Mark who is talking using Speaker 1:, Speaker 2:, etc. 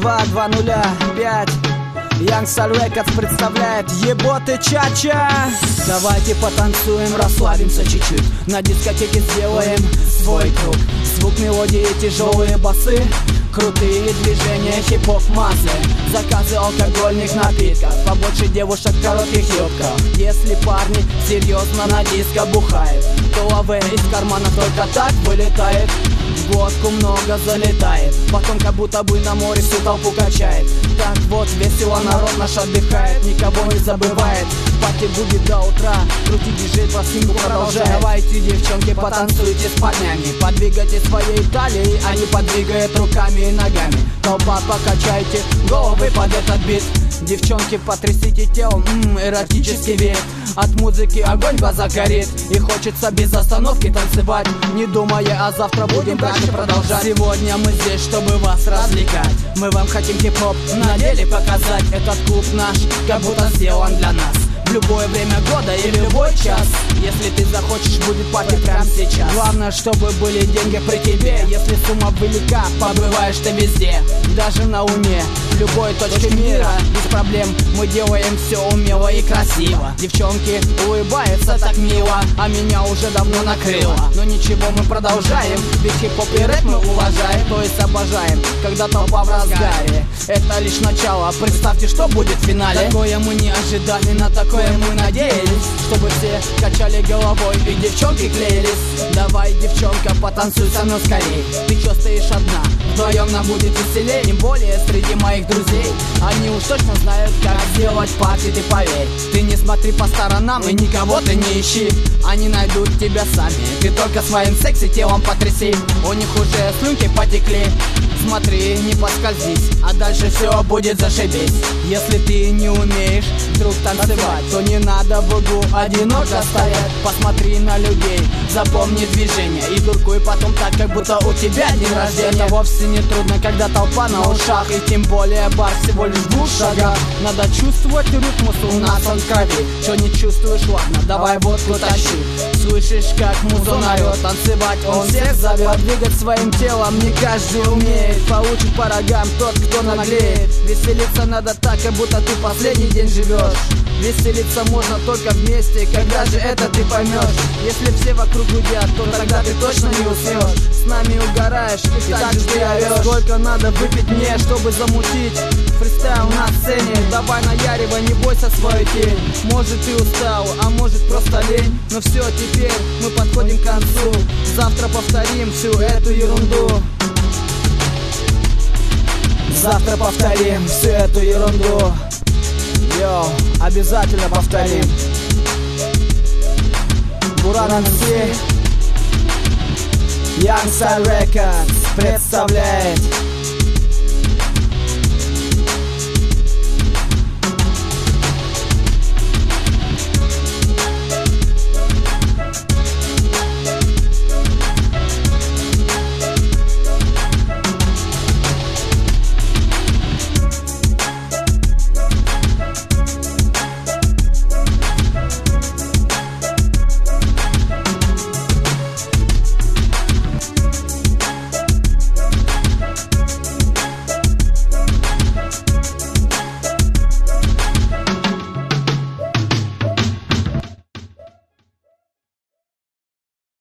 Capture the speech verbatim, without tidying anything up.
Speaker 1: два два нуля пять. Young Soul Records представляет еботы чача. Давайте потанцуем, расслабимся чуть-чуть. На дискотеке сделаем свой круг. Звук мелодии, тяжелые басы, крутые движения, хип-хоп массы. Заказы алкогольных напитков, побольше девушек в коротких юбках. Если парни серьезно на диско бухают, то лаве из кармана только так вылетает. В глотку много залетает, потом как будто бы на море всю толпу качает. Так вот весело народ наш отдыхает, никого не забывает. Пати будет до утра, крути диджей пластинку продолжай. Давайте, девчонки, потанцуйте с парнями, подвигайте своей талией, а не подвигает руками и ногами. Толпа, покачайте головы под этот бит. Девчонки, потрясите телом, ммм, эротический вид. От музыки огонь в глазах горит, и хочется без остановки танцевать, не думая, а завтра будем дальше продолжать. Сегодня мы здесь, чтобы вас развлекать. Мы вам хотим хип-хоп на деле показать. Этот клуб наш, как будто сделан для нас. В любое время года и любой час. Если ты захочешь, будет пати прямо сейчас. Главное, чтобы были деньги при тебе. Если сумма велика, побываешь ты везде, даже на луне, в любой точке мира. Без проблем мы делаем все умело и красиво. Девчонки улыбаются так мило, а меня уже давно накрыло. Но ничего, мы продолжаем, ведь хип-хоп и рэп мы уважаем, то есть обожаем, когда толпа в разгаре. Это лишь начало, представьте, что будет в финале. Такое мы не ожидали, на такое мы надеялись, чтобы все качали головой и девчонки клеились. Давай, девчонка, потанцуй со мной скорей. Ты чё стоишь одна? Вдвоем нам будет веселей. Тем более среди моих друзей, они уж точно знают, как сделать пати, ты поверь. Ты не смотри по сторонам и никого ты не ищи, они найдут тебя сами. Ты только своим секси телом потряси, у них уже слюнки потекли. Смотри, не поскользись, а дальше все будет зашибись. Если ты не умеешь вдруг танцевать, то не надо в углу одиноко стоять. Посмотри на людей, запомни движение и дуркуй потом так, как будто у тебя день рождения. Это вовсе не трудно, когда толпа на ушах, и тем более бар всего лишь в двух шагах. Надо чувствовать ритмус, у нас он в крови. Чё не чувствуешь, ладно, давай водку тащи. Слышишь, как музон орёт, танцевать он всех зовёт. Двигать своим телом не каждый умеет, получит по рогам тот, кто наглеет. Веселиться надо так, как будто ты последний день живешь. Веселиться можно только вместе, когда же это ты поймешь. Если все вокруг гудят, то тогда ты точно не уснешь. С нами угораешь и так же ты орешь. Сколько надо выпить мне, чтобы замутить фристайл на сцене. Давай наяривай, не бойся свою тень. Может ты устал, а может просто лень. Но все, теперь мы подходим к концу. Завтра повторим всю эту ерунду. Завтра повторим всю эту ерунду. Йоу, обязательно повторим. Буран эм си, Young Soul Records представляет